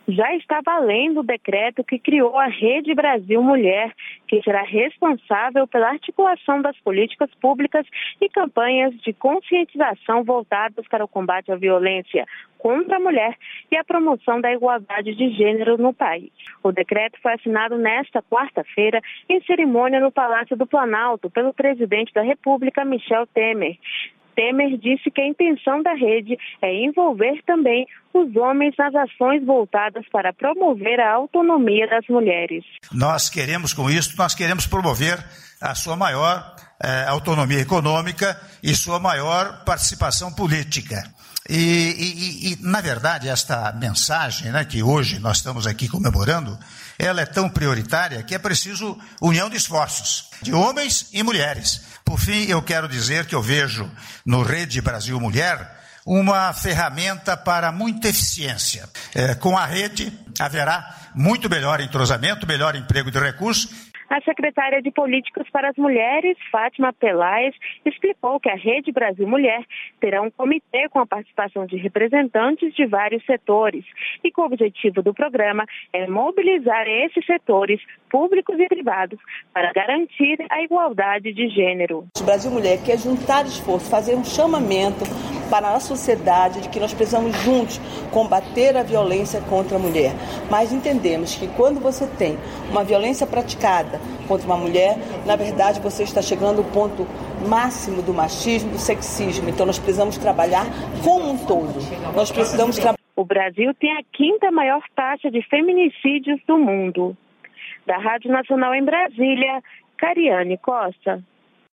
Já está valendo o decreto que criou a Rede Brasil Mulher, que será responsável pela articulação das políticas públicas e campanhas de conscientização voltadas para o combate à violência contra a mulher e a promoção da igualdade de gênero no país. O decreto foi assinado nesta quarta-feira em cerimônia no Palácio do Planalto pelo presidente da República, Michel Temer. Temer disse que a intenção da rede é envolver também os homens nas ações voltadas para promover a autonomia das mulheres. Nós queremos, com isso, promover a sua maior autonomia econômica e sua maior participação política. E na verdade, esta mensagem, né, que hoje nós estamos aqui comemorando, ela é tão prioritária que é preciso união de esforços de homens e mulheres. Por fim, eu quero dizer que eu vejo no Rede Brasil Mulher uma ferramenta para muita eficiência. Com a rede haverá muito melhor entrosamento, melhor emprego de recursos. A secretária de Políticas para as Mulheres, Fátima Peláez, explicou que a Rede Brasil Mulher terá um comitê com a participação de representantes de vários setores e que o objetivo do programa é mobilizar esses setores, públicos e privados, para garantir a igualdade de gênero. O Brasil Mulher quer juntar esforço, fazer um chamamento para a sociedade de que nós precisamos juntos combater a violência contra a mulher. Mas entendemos que quando você tem uma violência praticada contra uma mulher, na verdade você está chegando ao ponto máximo do machismo, do sexismo. Então nós precisamos trabalhar como um todo. O Brasil tem a 5ª maior taxa de feminicídios do mundo. Da Rádio Nacional em Brasília, Cariane Costa.